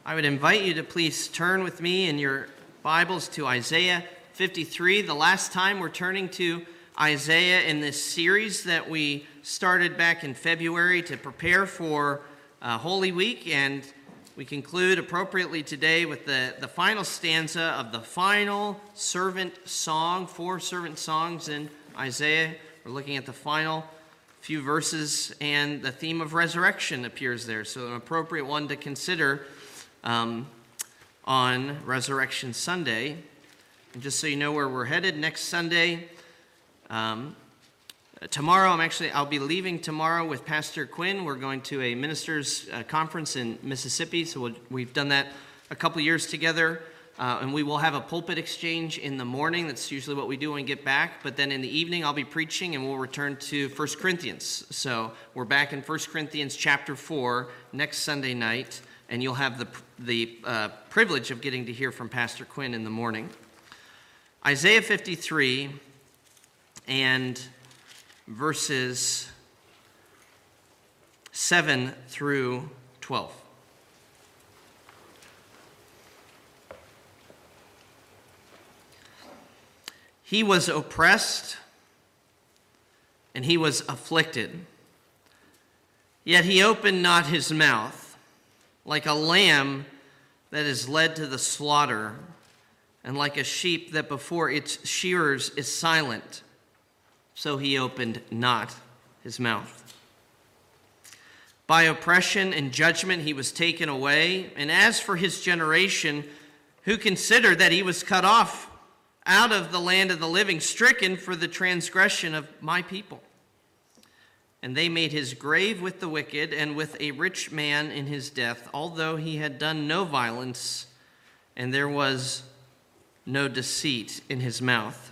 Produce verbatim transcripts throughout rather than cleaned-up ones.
I would invite you to please turn with me in your Bibles to Isaiah fifty-three. The last time we're turning to Isaiah in this series that we started back in February to prepare for uh, Holy Week, and we conclude appropriately today with the, the final stanza of the final servant song, four servant songs in Isaiah. We're looking at the final few verses, and the theme of resurrection appears there, so an appropriate one to consider um, on Resurrection Sunday. And just so you know where we're headed, next Sunday, um, tomorrow, I'm actually, I'll be leaving tomorrow with Pastor Quinn. We're going to a ministers' uh, conference in Mississippi, so we'll, we've done that a couple years together. Uh, and we will have a pulpit exchange in the morning. That's usually what we do when we get back. But then in the evening, I'll be preaching, and we'll return to First Corinthians. So we're back in First Corinthians chapter four next Sunday night, and you'll have the, the uh, privilege of getting to hear from Pastor Quinn in the morning. Isaiah fifty-three and verses seven through twelve. He was oppressed, and he was afflicted. Yet he opened not his mouth, like a lamb that is led to the slaughter, and like a sheep that before its shearers is silent, so he opened not his mouth. By oppression and judgment he was taken away, and as for his generation, who considered that he was cut off out of the land of the living, stricken for the transgression of my people. And they made his grave with the wicked and with a rich man in his death, although he had done no violence, and there was no deceit in his mouth.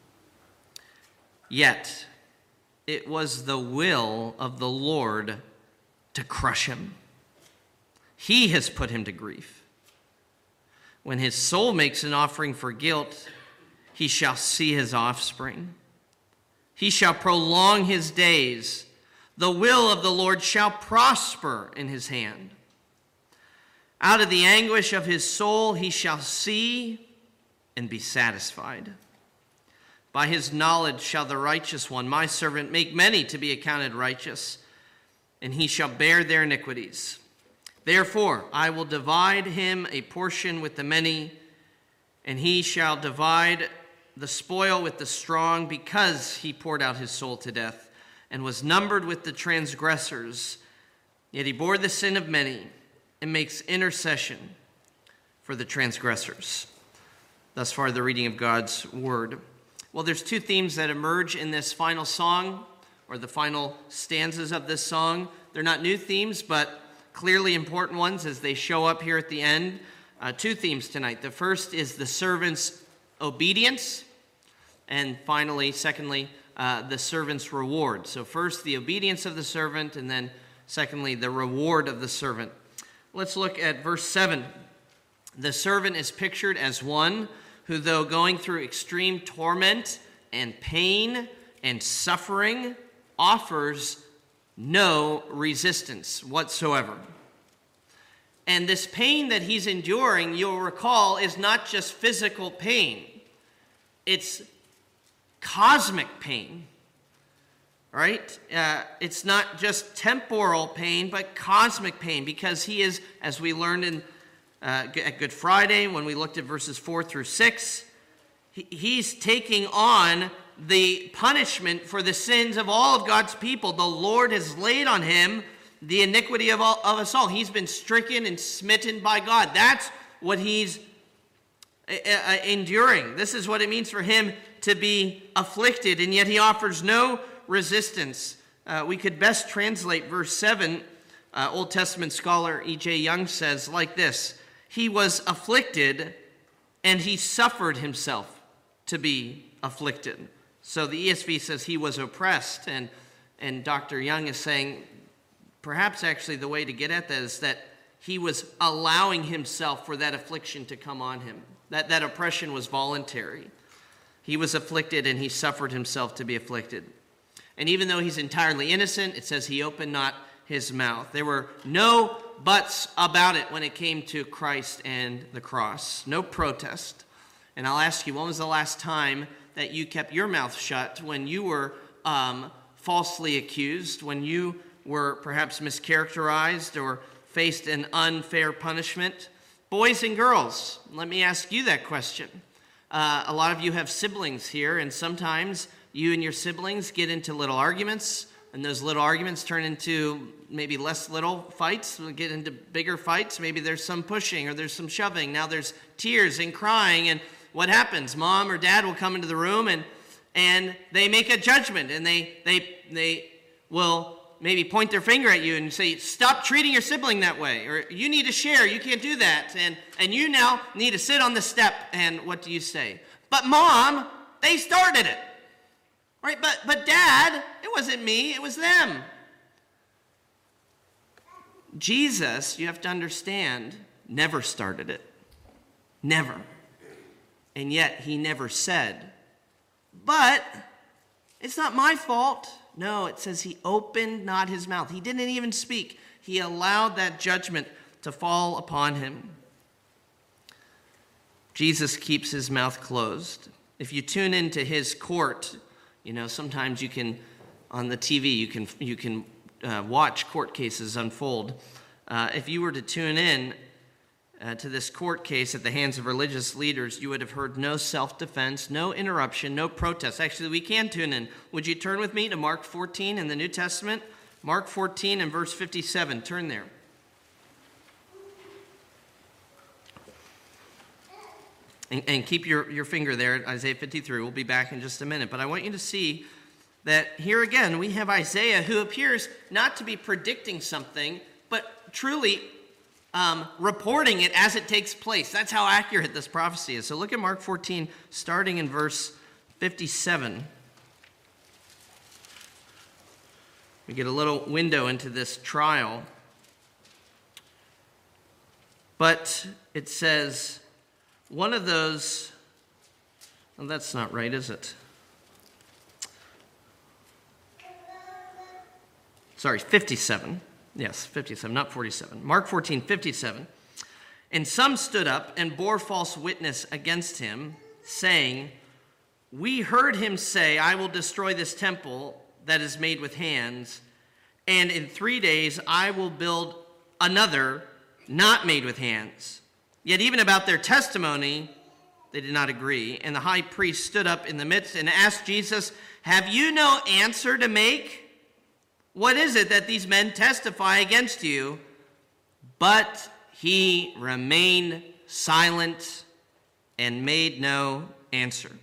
Yet it was the will of the Lord to crush him. He has put him to grief. When his soul makes an offering for guilt, he shall see his offspring. He shall prolong his days. The will of the Lord shall prosper in his hand. Out of the anguish of his soul he shall see and be satisfied. By his knowledge shall the righteous one, my servant, make many to be accounted righteous, and he shall bear their iniquities. Therefore I will divide him a portion with the many, and he shall divide the spoil with the strong, because he poured out his soul to death and was numbered with the transgressors. Yet he bore the sin of many and makes intercession for the transgressors. Thus far, the reading of God's word. Well, there's two themes that emerge in this final song, or the final stanzas of this song. They're not new themes, but clearly important ones as they show up here at the end. Uh, two themes tonight. The first is the servant's obedience, and finally, secondly, uh, the servant's reward. So first, the obedience of the servant, and then secondly, the reward of the servant. Let's look at verse seven. The servant is pictured as one who, though going through extreme torment and pain and suffering, offers no resistance whatsoever. And this pain that he's enduring, you'll recall, is not just physical pain. It's cosmic pain, right? Uh, it's not just temporal pain, but cosmic pain, because he is, as we learned in uh, at Good Friday when we looked at verses four through six, he, he's taking on the punishment for the sins of all of God's people. The Lord has laid on him the iniquity of, all, of us all. He's been stricken and smitten by God. That's what he's uh, enduring. This is what it means for him to be afflicted, and yet he offers no resistance. Uh, we could best translate verse seven. Uh, Old Testament scholar E J Young says like this: he was afflicted, and he suffered himself to be afflicted. So the E S V says he was oppressed, and, and Doctor Young is saying perhaps actually the way to get at that is that he was allowing himself for that affliction to come on him. That, that oppression was voluntary. He was afflicted, and he suffered himself to be afflicted. And even though he's entirely innocent, it says he opened not his mouth. There were no buts about it when it came to Christ and the cross. No protest. And I'll ask you, when was the last time that you kept your mouth shut when you were um, falsely accused, when you were perhaps mischaracterized or faced an unfair punishment? Boys and girls, let me ask you that question. Uh, a lot of you have siblings here, and sometimes you and your siblings get into little arguments, and those little arguments turn into maybe less little fights, we'll get into bigger fights. Maybe there's some pushing or there's some shoving. Now there's tears and crying, and what happens? Mom or dad will come into the room and and they make a judgment, and they they they will maybe point their finger at you and say, stop treating your sibling that way, or you need to share, you can't do that, and and you now need to sit on the step. And what do you say? But Mom, they started it. Right? But but Dad, it wasn't me, it was them. Jesus, you have to understand, never started it. Never. And yet he never said, but it's not my fault. No, it says he opened not his mouth. He didn't even speak. He allowed that judgment to fall upon him. Jesus keeps his mouth closed. If you tune into his court, you know, sometimes you can, on the T V, you can you can uh, watch court cases unfold. Uh, if you were to tune in uh, to this court case at the hands of religious leaders, you would have heard no self-defense, no interruption, no protest. Actually, we can tune in. Would you turn with me to Mark fourteen in the New Testament? Mark fourteen and verse fifty-seven. Turn there. And, and keep your, your finger there at Isaiah fifty-three. We'll be back in just a minute. But I want you to see that here again we have Isaiah, who appears not to be predicting something, but truly um, reporting it as it takes place. That's how accurate this prophecy is. So look at Mark fourteen, starting in verse fifty-seven. We get a little window into this trial. But it says, one of those, well, that's not right, is it? Sorry, fifty-seven. Yes, fifty-seven, not forty-seven. Mark fourteen, fifty-seven. And some stood up and bore false witness against him, saying, we heard him say, I will destroy this temple that is made with hands, and in three days I will build another not made with hands. Yet even about their testimony, they did not agree. And the high priest stood up in the midst and asked Jesus, have you no answer to make? What is it that these men testify against you? But he remained silent and made no answer.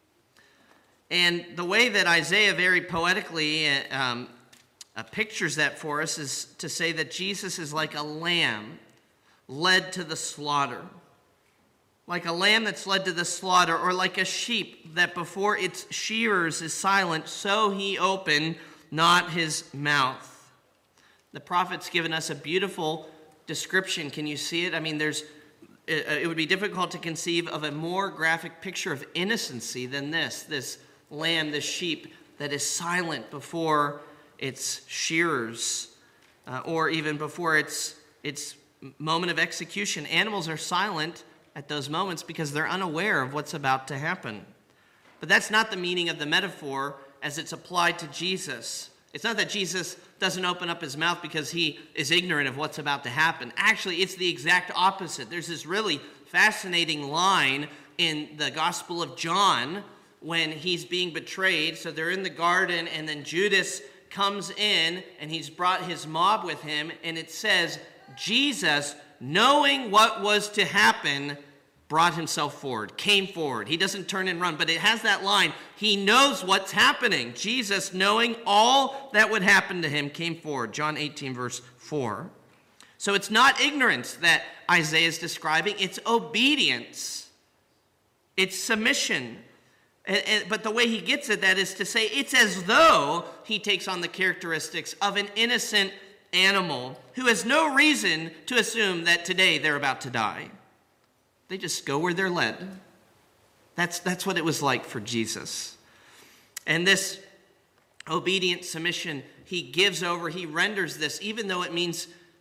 And the way that Isaiah very poetically um, uh, pictures that for us is to say that Jesus is like a lamb led to the slaughter. Like a lamb that's led to the slaughter, or like a sheep that before its shearers is silent, so he opened not his mouth. The prophet's given us a beautiful description. Can you see it? I mean, there's it would be difficult to conceive of a more graphic picture of innocency than this. This lamb, this sheep that is silent before its shearers, uh, or even before its its moment of execution. Animals are silent at those moments because they're unaware of what's about to happen. But that's not the meaning of the metaphor as it's applied to Jesus. It's not that Jesus doesn't open up his mouth because he is ignorant of what's about to happen. Actually, it's the exact opposite. There's this really fascinating line in the Gospel of John when he's being betrayed. So they're in the garden, and then Judas comes in, and he's brought his mob with him, and it says, Jesus, knowing what was to happen, brought himself forward, came forward. He doesn't turn and run, but it has that line. He knows what's happening. Jesus, knowing all that would happen to him, came forward. John eighteen, verse four. So it's not ignorance that Isaiah is describing. It's obedience. It's submission. And, and, but the way he gets at that is to say it's as though he takes on the characteristics of an innocent animal who has no reason to assume that today they're about to die. They just go where they're led. That's, that's what it was like for Jesus. And this obedient submission, he gives over, he renders this, even though it means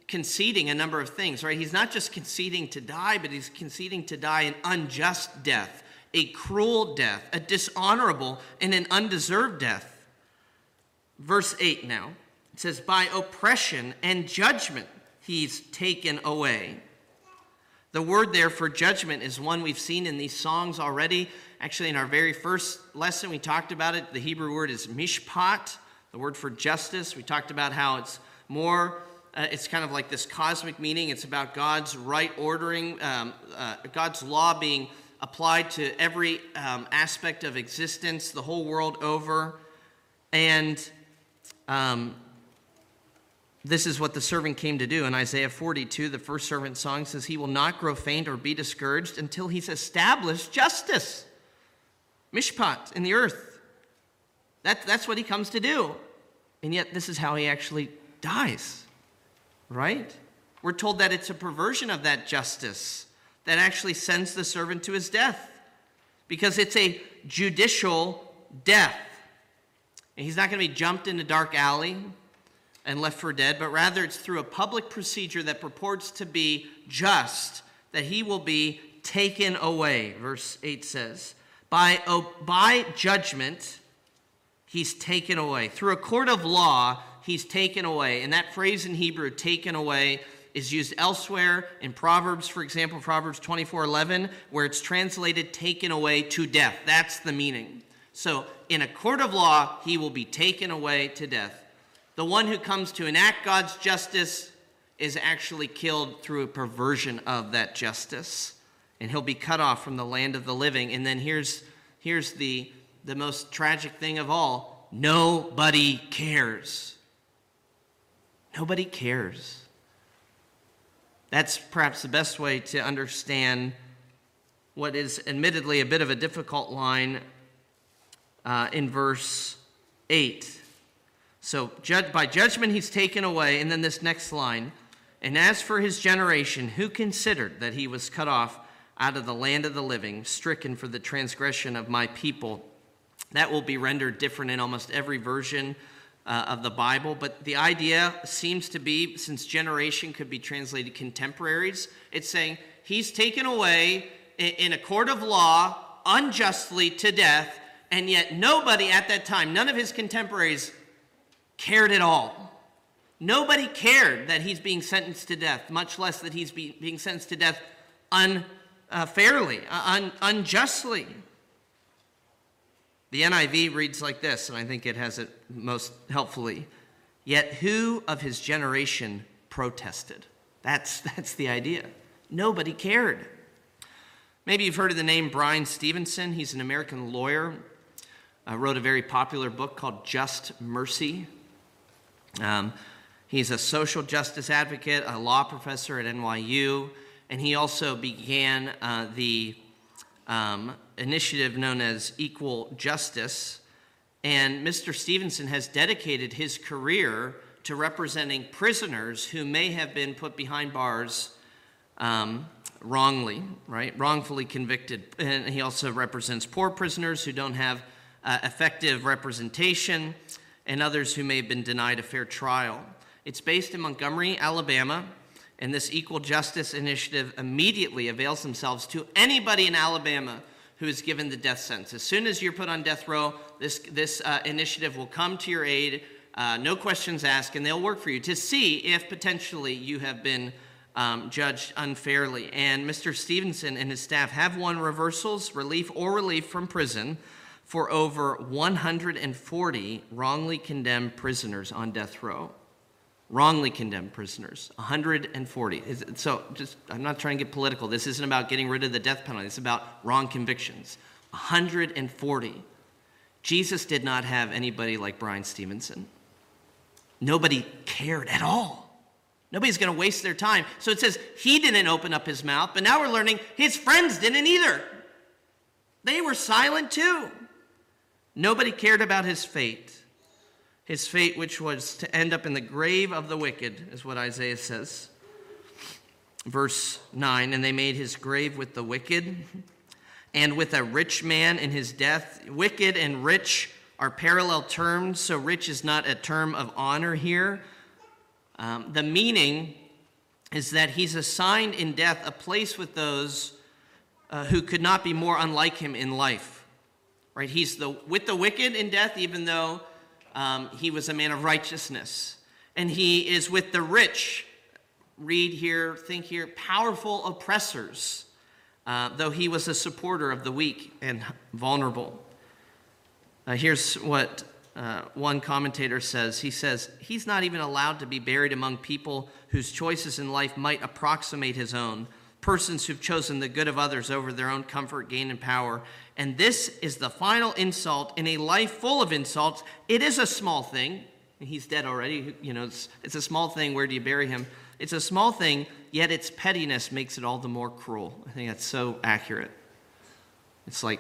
conceding a number of things, right? He's not just conceding to die, but he's conceding to die an unjust death, a cruel death, a dishonorable and an undeserved death. Verse eight now, it says, by oppression and judgment he's taken away. The word there for judgment is one we've seen in these songs already. Actually, in our very first lesson, we talked about it. The Hebrew word is mishpat, the word for justice. We talked about how it's more, uh, it's kind of like this cosmic meaning. It's about God's right ordering, um, uh, God's law being applied to every um, aspect of existence, the whole world over. And um, this is what the servant came to do. In Isaiah forty-two, the first servant song says, he will not grow faint or be discouraged until he's established justice. Mishpat in the earth. That, that's what he comes to do. And yet this is how he actually dies, right? We're told that it's a perversion of that justice that actually sends the servant to his death, because it's a judicial death. And he's not going to be jumped in a dark alley and left for dead, but rather it's through a public procedure that purports to be just that he will be taken away. Verse eight says, by, oh, by judgment, he's taken away. Through a court of law, he's taken away. And that phrase in Hebrew, taken away, is used elsewhere in Proverbs, for example, Proverbs twenty-four eleven, where it's translated taken away to death. That's the meaning. So in a court of law, he will be taken away to death. The one who comes to enact God's justice is actually killed through a perversion of that justice. And he'll be cut off from the land of the living. And then here's, here's the, the most tragic thing of all. Nobody cares. Nobody cares. That's perhaps the best way to understand what is admittedly a bit of a difficult line uh, in verse eight. So judge, by judgment he's taken away, and then this next line, and as for his generation, who considered that he was cut off out of the land of the living, stricken for the transgression of my people. That will be rendered different in almost every version uh, of the Bible, but the idea seems to be, since generation could be translated contemporaries, it's saying he's taken away in, in a court of law unjustly to death, and yet nobody at that time, none of his contemporaries cared at all. Nobody cared that he's being sentenced to death, much less that he's be, being sentenced to death unfairly, uh, un, unjustly. The N I V reads like this, and I think it has it most helpfully. Yet who of his generation protested? That's, that's the idea. Nobody cared. Maybe you've heard of the name Bryan Stevenson. He's an American lawyer. Uh, wrote a very popular book called Just Mercy. Um, he's a social justice advocate, a law professor at N Y U, and he also began uh, the um, initiative known as Equal Justice. And Mister Stevenson has dedicated his career to representing prisoners who may have been put behind bars um, wrongly, right? Wrongfully convicted. And he also represents poor prisoners who don't have uh, effective representation, and others who may have been denied a fair trial. It's based in Montgomery, Alabama, and this Equal Justice Initiative immediately avails themselves to anybody in Alabama who is given the death sentence. As soon as you're put on death row, this, this uh, initiative will come to your aid, uh, no questions asked, and they'll work for you to see if potentially you have been um, judged unfairly. And Mister Stevenson and his staff have won reversals, relief, or relief from prison for over one hundred forty wrongly condemned prisoners on death row. Wrongly condemned prisoners, one hundred forty. So just, I'm not trying to get political. This isn't about getting rid of the death penalty. It's about wrong convictions. one hundred forty. Jesus did not have anybody like Bryan Stevenson. Nobody cared at all. Nobody's going to waste their time. So it says he didn't open up his mouth, but now we're learning his friends didn't either. They were silent too. Nobody cared about his fate. His fate, which was to end up in the grave of the wicked, is what Isaiah says. Verse nine, and they made his grave with the wicked and with a rich man in his death. Wicked and rich are parallel terms, so rich is not a term of honor here. Um, the meaning is that he's assigned in death a place with those uh, who could not be more unlike him in life. Right? He's the with the wicked in death, even though um, he was a man of righteousness. And he is with the rich, read here, think here, powerful oppressors, uh, though he was a supporter of the weak and vulnerable. Uh, here's what uh, one commentator says. He says, he's not even allowed to be buried among people whose choices in life might approximate his own, persons who've chosen the good of others over their own comfort, gain, and power. And this is the final insult in a life full of insults. It is a small thing. He's dead already. You know, it's, it's a small thing. Where do you bury him? It's a small thing, yet its pettiness makes it all the more cruel. I think that's so accurate. It's like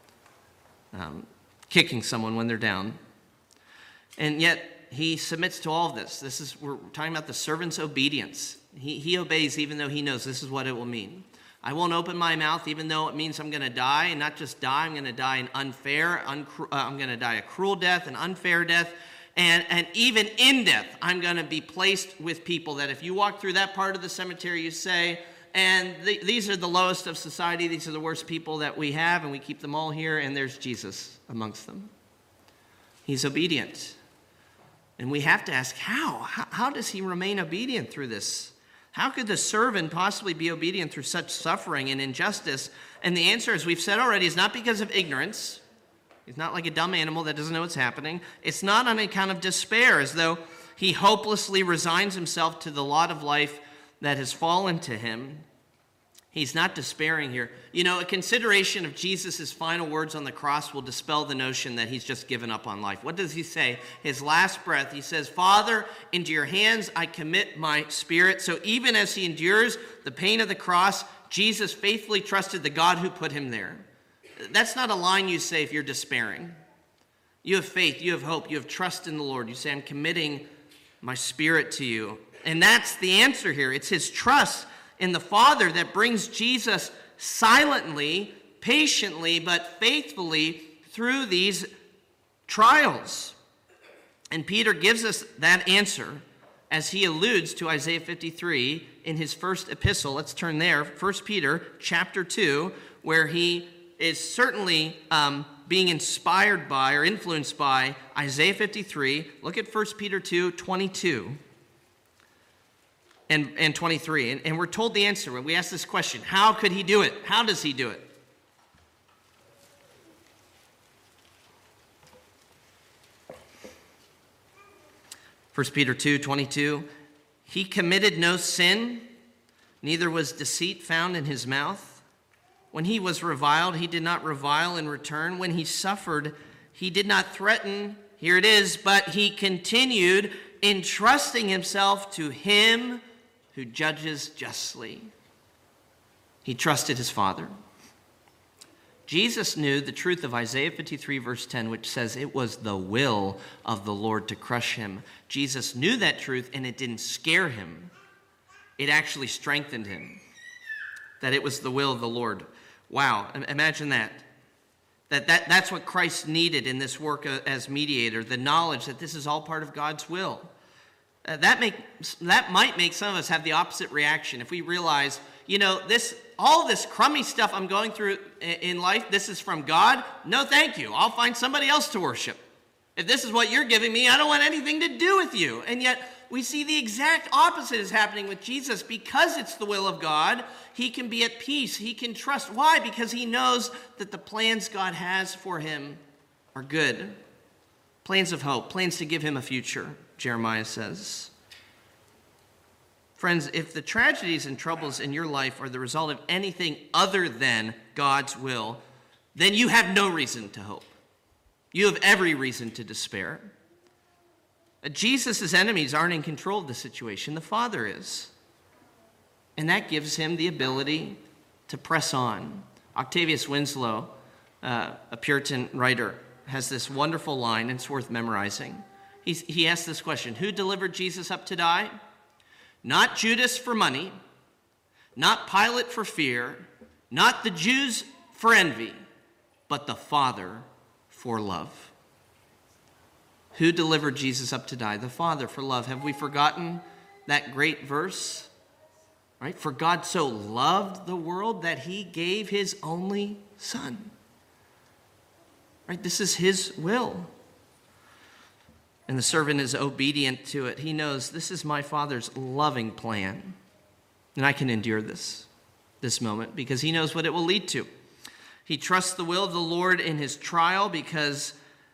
um, kicking someone when they're down. And yet he submits to all of this. This is, we're talking about the servant's obedience. He, he obeys even though he knows this is what it will mean. I won't open my mouth even though it means I'm going to die, and not just die, I'm going to die an unfair, uncru- uh, I'm going to die a cruel death, an unfair death, and, and even in death, I'm going to be placed with people that if you walk through that part of the cemetery, you say, and the, these are the lowest of society, these are the worst people that we have, and we keep them all here, and there's Jesus amongst them. He's obedient. And we have to ask, how? How, how does he remain obedient through this? How could the servant possibly be obedient through such suffering and injustice? And the answer, as we've said already, is not because of ignorance. He's not like a dumb animal that doesn't know what's happening. It's not on account of despair, as though he hopelessly resigns himself to the lot of life that has fallen to him. He's not despairing here. You know, a consideration of Jesus' final words on the cross will dispel the notion that he's just given up on life. What does he say? His last breath, he says, Father, into your hands I commit my spirit. So even as he endures the pain of the cross, Jesus faithfully trusted the God who put him there. That's not a line you say if you're despairing. You have faith, you have hope, you have trust in the Lord. You say, I'm committing my spirit to you. And that's the answer here. It's his trust in the Father that brings Jesus silently, patiently, but faithfully through these trials. And Peter gives us that answer as he alludes to Isaiah fifty-three in his first epistle. Let's turn there, First Peter chapter two, where he is certainly um, being inspired by or influenced by Isaiah fifty-three. Look at First Peter two, twenty-two. And, and twenty-three. And, and we're told the answer when we ask this question. How could he do it? How does he do it? First Peter two, twenty-two. He committed no sin, neither was deceit found in his mouth. When he was reviled, he did not revile in return. When he suffered, he did not threaten. Here it is. But he continued entrusting himself to him who judges justly. He trusted his Father. Jesus knew the truth of Isaiah fifty-three, verse ten, which says it was the will of the Lord to crush him. Jesus knew that truth, and it didn't scare him. It actually strengthened him, that it was the will of the Lord. Wow, imagine that. That, that that's what Christ needed in this work as mediator, the knowledge that this is all part of God's will. Uh, that make that might make some of us have the opposite reaction if we realize, you know, this all this crummy stuff I'm going through in life, this is from God. No, thank you. I'll find somebody else to worship. If this is what you're giving me, I don't want anything to do with you. And yet we see the exact opposite is happening with Jesus. Because it's the will of God, he can be at peace. He can trust. Why? Because he knows that the plans God has for him are good. Plans of hope, plans to give him a future, Jeremiah says. Friends, if the tragedies and troubles in your life are the result of anything other than God's will, then you have no reason to hope. You have every reason to despair. Jesus' enemies aren't in control of the situation. The Father is. And that gives him the ability to press on. Octavius Winslow, uh, a Puritan writer, has this wonderful line, and it's worth memorizing. He's, he asks this question: who delivered Jesus up to die? Not Judas for money, not Pilate for fear, not the Jews for envy, but the Father for love. Who delivered Jesus up to die? The Father for love. Have we forgotten that great verse? right? For God so loved the world that he gave his only son. Right? This is his will. And the servant is obedient to it. He knows this is my Father's loving plan. And I can endure this, this moment, because he knows what it will lead to. He trusts the will of the Lord in his trial because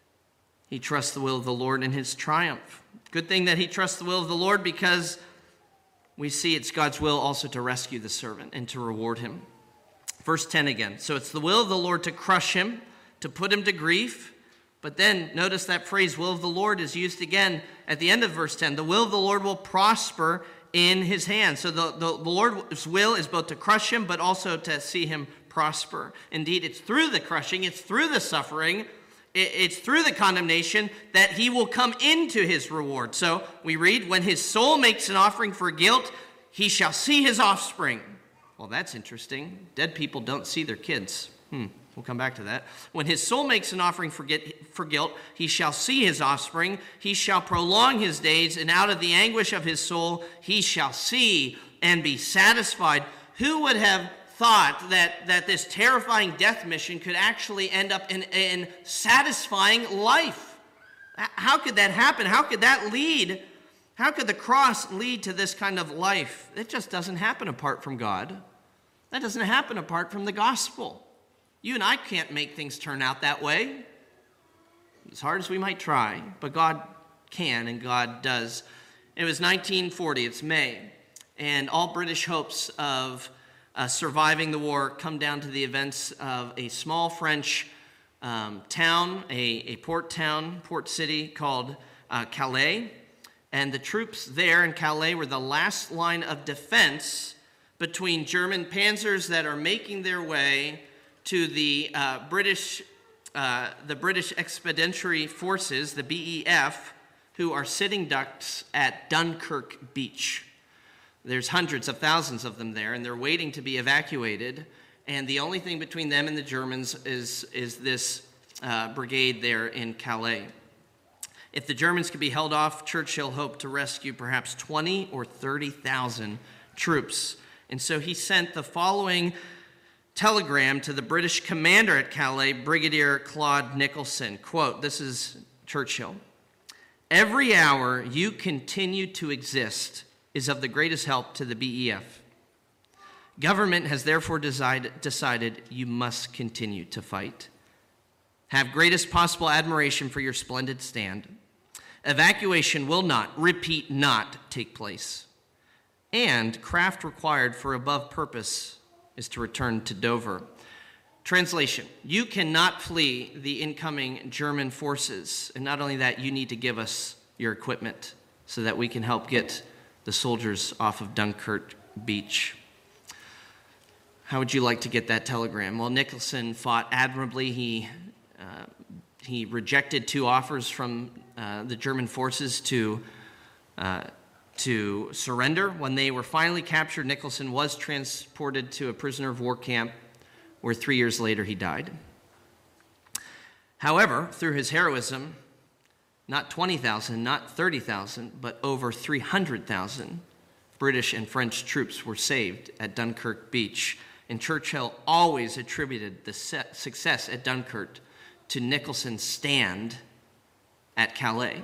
he trusts the will of the Lord in his triumph. Good thing that he trusts the will of the Lord, because we see it's God's will also to rescue the servant and to reward him. Verse ten again. So it's the will of the Lord to crush him, to put him to grief. But then notice that phrase, will of the Lord, is used again at the end of verse ten. The will of the Lord will prosper in his hand. So the, the, the Lord's will is both to crush him, but also to see him prosper. Indeed, it's through the crushing, it's through the suffering, it, it's through the condemnation that he will come into his reward. So we read, when his soul makes an offering for guilt, he shall see his offspring. Well, that's interesting. Dead people don't see their kids. Hmm. We'll come back to that. When his soul makes an offering for, get, for guilt, he shall see his offspring. He shall prolong his days, and out of the anguish of his soul he shall see and be satisfied. Who would have thought that, that this terrifying death mission could actually end up in, in satisfying life? How could that happen? How could that lead? How could the cross lead to this kind of life? It just doesn't happen apart from God. That doesn't happen apart from the gospel. You and I can't make things turn out that way, as hard as we might try, but God can and God does. It was nineteen forty, it's May, and all British hopes of uh, surviving the war come down to the events of a small French um, town, a, a port town, port city called uh, Calais, and the troops there in Calais were the last line of defense between German panzers that are making their way to the uh, British, uh, the British Expeditionary Forces, the B E F, who are sitting ducks at Dunkirk Beach. There's hundreds of thousands of them there, and they're waiting to be evacuated. And the only thing between them and the Germans is, is this uh, brigade there in Calais. If the Germans could be held off, Churchill hoped to rescue perhaps twenty or thirty thousand troops. And so he sent the following telegram to the British commander at Calais, Brigadier Claude Nicholson. Quote, this is Churchill. Every hour you continue to exist is of the greatest help to the B E F. Government has therefore decided, decided you must continue to fight. Have greatest possible admiration for your splendid stand. Evacuation will not, repeat, not take place. And craft required for above purpose is to return to Dover. Translation, you cannot flee the incoming German forces. And not only that, you need to give us your equipment so that we can help get the soldiers off of Dunkirk Beach. How would you like to get that telegram? Well, Nicholson fought admirably. He, uh, he rejected two offers from uh, the German forces to uh, to surrender. When they were finally captured, Nicholson was transported to a prisoner of war camp where three years later he died. However, through his heroism, not twenty thousand, not thirty thousand, but over three hundred thousand British and French troops were saved at Dunkirk Beach. And Churchill always attributed the success at Dunkirk to Nicholson's stand at Calais.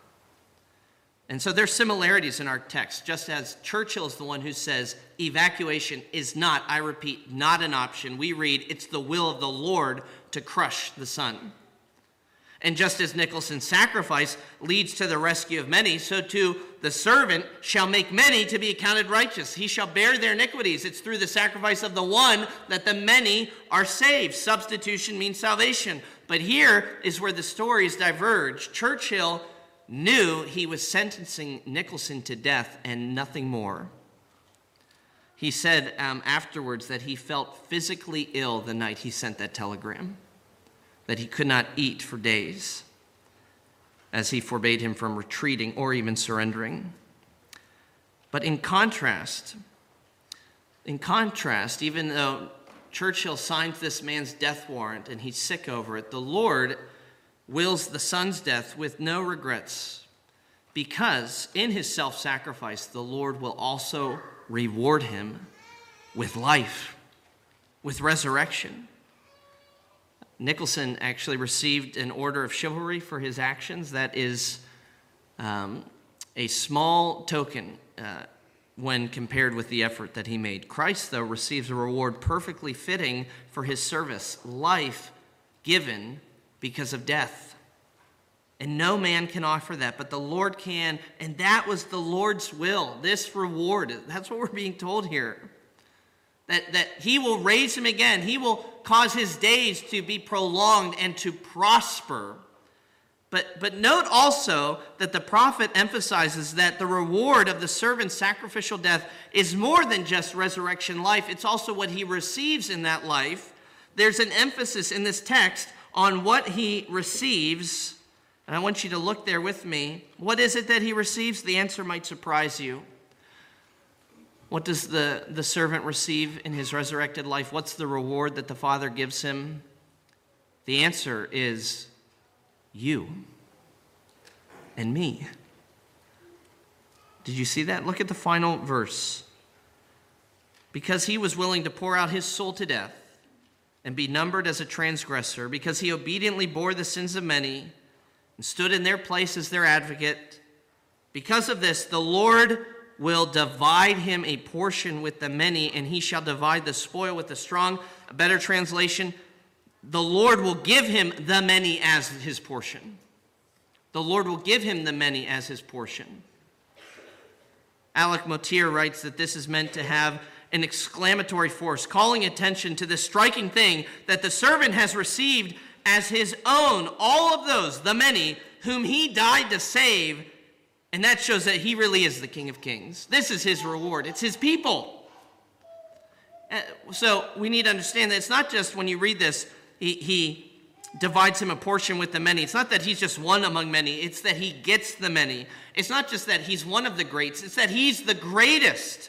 And so there's similarities in our text. Just as Churchill is the one who says evacuation is not, I repeat, not an option, we read it's the will of the Lord to crush the Son. And just as Nicholson's sacrifice leads to the rescue of many, so too the servant shall make many to be accounted righteous. He shall bear their iniquities. It's through the sacrifice of the one that the many are saved. Substitution means salvation. But here is where the stories diverge. Churchill knew he was sentencing Nicholson to death and nothing more. He said um, afterwards that he felt physically ill the night he sent that telegram, that he could not eat for days, as he forbade him from retreating or even surrendering. But in contrast, in contrast, even though Churchill signed this man's death warrant and he's sick over it, the Lord wills the Son's death with no regrets, because in his self-sacrifice, the Lord will also reward him with life, with resurrection. Nicholson actually received an order of chivalry for his actions. That is um, a small token uh, when compared with the effort that he made. Christ, though, receives a reward perfectly fitting for his service, life given because of death. And no man can offer that, but the Lord can, and that was the Lord's will, this reward. That's what we're being told here. That, that he will raise him again. He will cause his days to be prolonged and to prosper. But, but note also that the prophet emphasizes that the reward of the servant's sacrificial death is more than just resurrection life. It's also what he receives in that life. There's an emphasis in this text on what he receives. And I want you to look there with me. What is it that he receives? The answer might surprise you. What does the, the servant receive in his resurrected life? What's the reward that the Father gives him? The answer is you and me. Did you see that? Look at the final verse. Because he was willing to pour out his soul to death and be numbered as a transgressor, because he obediently bore the sins of many and stood in their place as their advocate, because of this, the Lord will divide him a portion with the many, and he shall divide the spoil with the strong. A better translation, the Lord will give him the many as his portion. The Lord will give him the many as his portion. Alec Motyer writes that this is meant to have an exclamatory force, calling attention to the striking thing that the servant has received as his own, all of those, the many, whom he died to save. And that shows that he really is the King of Kings. This is his reward. It's his people. Uh, so we need to understand that it's not just when you read this, he, he divides him a portion with the many. It's not that he's just one among many. It's that he gets the many. It's not just that he's one of the greats. It's that he's the greatest.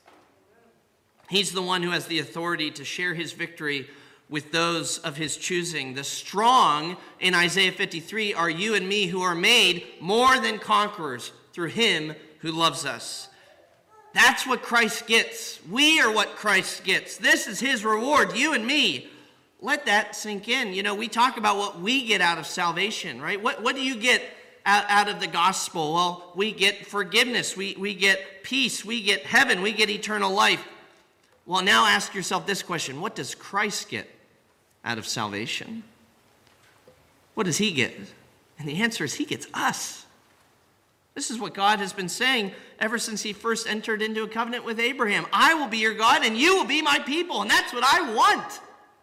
He's the one who has the authority to share his victory with those of his choosing. The strong in Isaiah fifty-three are you and me, who are made more than conquerors through him who loves us. That's what Christ gets. We are what Christ gets. This is his reward, you and me. Let that sink in. You know, we talk about what we get out of salvation, right? What, what do you get out, out of the gospel? Well, we get forgiveness. We, we get peace. We get heaven. We get eternal life. Well, now ask yourself this question. What does Christ get out of salvation? What does he get? And the answer is he gets us. This is what God has been saying ever since he first entered into a covenant with Abraham. I will be your God and you will be my people. And that's what I want.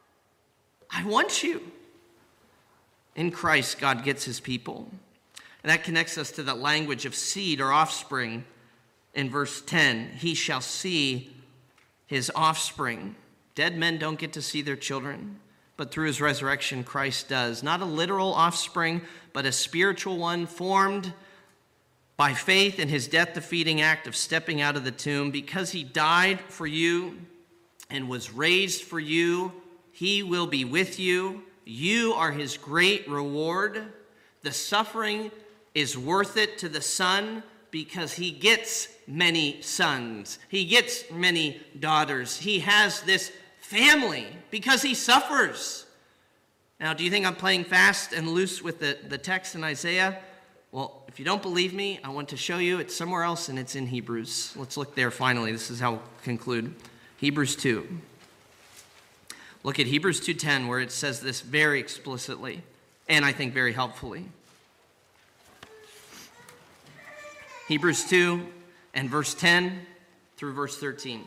I want you. In Christ, God gets his people. And that connects us to that language of seed or offspring in verse ten. He shall see his offspring. Dead men don't get to see their children, but through his resurrection, Christ does. Not a literal offspring, but a spiritual one formed by faith in his death-defeating act of stepping out of the tomb. Because he died for you and was raised for you, he will be with you. You are his great reward. The suffering is worth it to the Son because he gets many sons. He gets many daughters. He has this family because he suffers. Now, do you think I'm playing fast and loose with the, the text in Isaiah? Well, if you don't believe me, I want to show you. It's somewhere else, and it's in Hebrews. Let's look there finally. This is how we'll conclude. Hebrews two. Look at Hebrews two ten, where it says this very explicitly, and I think very helpfully. Hebrews two and verse ten through verse thirteen.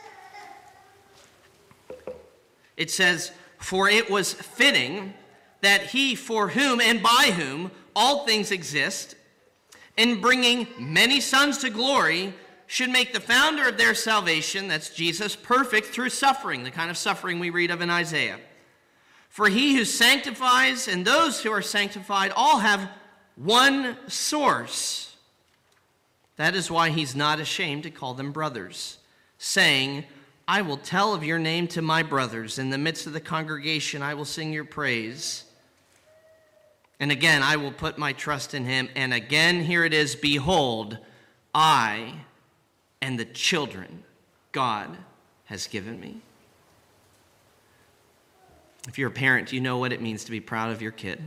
It says, "For it was fitting that he for whom and by whom all things exist, in bringing many sons to glory, should make the founder of their salvation," that's Jesus, "perfect through suffering," the kind of suffering we read of in Isaiah. "For he who sanctifies and those who are sanctified all have one source. That is why he's not ashamed to call them brothers, saying, I will tell of your name to my brothers. In the midst of the congregation, I will sing your praise. And again, I will put my trust in him. And again, here it is, behold, I and the children God has given me. If you're a parent, you know what it means to be proud of your kid.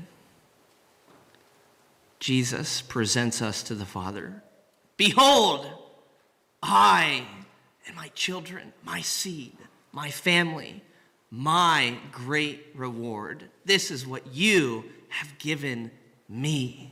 Jesus presents us to the Father. Behold, I and my children, my seed, my family, my great reward. This is what you have given me.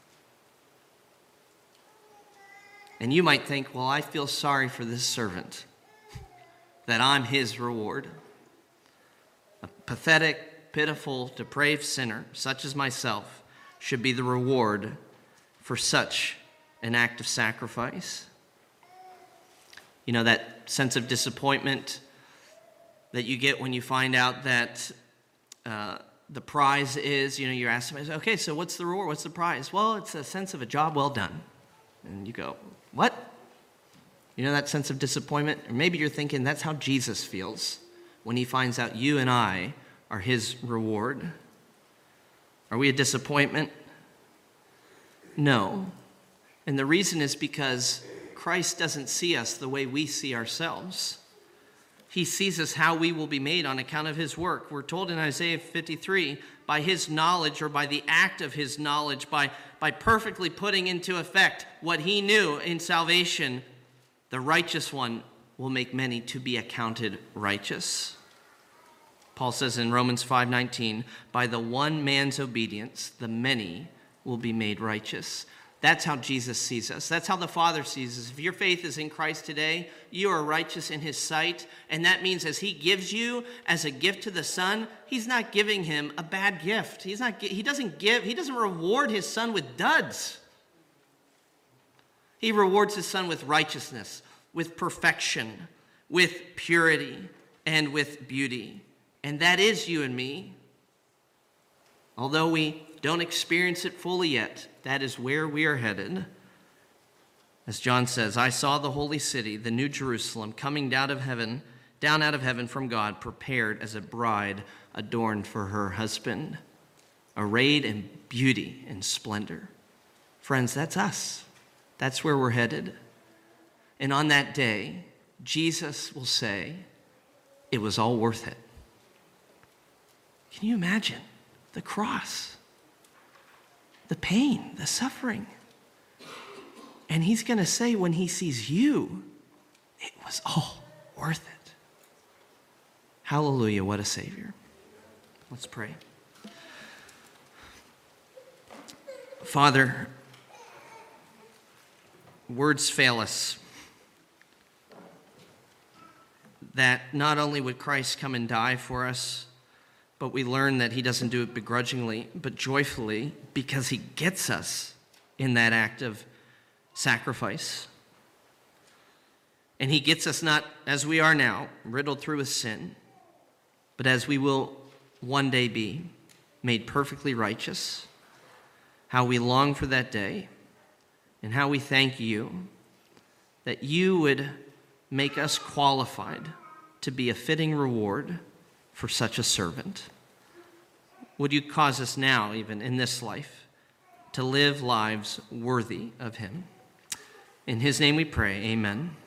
And you might think, well, I feel sorry for this servant, that I'm his reward. A pathetic, pitiful, depraved sinner, such as myself, should be the reward for such an act of sacrifice. You know, that sense of disappointment that you get when you find out that uh, the prize is, you know, you're asking, okay, so what's the reward? What's the prize? Well, it's a sense of a job well done. And you go, what? You know that sense of disappointment? Or maybe you're thinking that's how Jesus feels when he finds out you and I are his reward. Are we a disappointment? No. And the reason is because Christ doesn't see us the way we see ourselves. He sees us how we will be made on account of his work. We're told in Isaiah fifty-three, by his knowledge, or by the act of his knowledge, by, by perfectly putting into effect what he knew in salvation, the righteous one will make many to be accounted righteous. Paul says in Romans five nineteen, by the one man's obedience, the many will be made righteous. That's how Jesus sees us. That's how the Father sees us. If your faith is in Christ today, you are righteous in his sight. And that means as he gives you as a gift to the Son, he's not giving him a bad gift. He's not, he doesn't give, he doesn't reward his Son with duds. He rewards his Son with righteousness, with perfection, with purity, and with beauty. And that is you and me. Although we don't experience it fully yet, that is where we are headed. As John says, I saw the holy city, the new Jerusalem, coming down out of heaven, down out of heaven from God, prepared as a bride adorned for her husband, arrayed in beauty and splendor. Friends, that's us. That's where we're headed. And on that day, Jesus will say, it was all worth it. Can you imagine the cross, the pain, the suffering? And he's going to say when he sees you, it was all worth it. Hallelujah, what a Savior. Let's pray. Father, words fail us that not only would Christ come and die for us, but we learn that he doesn't do it begrudgingly, but joyfully, because he gets us in that act of sacrifice. And he gets us not as we are now, riddled through with sin, but as we will one day be, made perfectly righteous. How we long for that day, and how we thank you that you would make us qualified to be a fitting reward for such a servant. Would you cause us now, even in this life, to live lives worthy of him? In his name we pray, amen.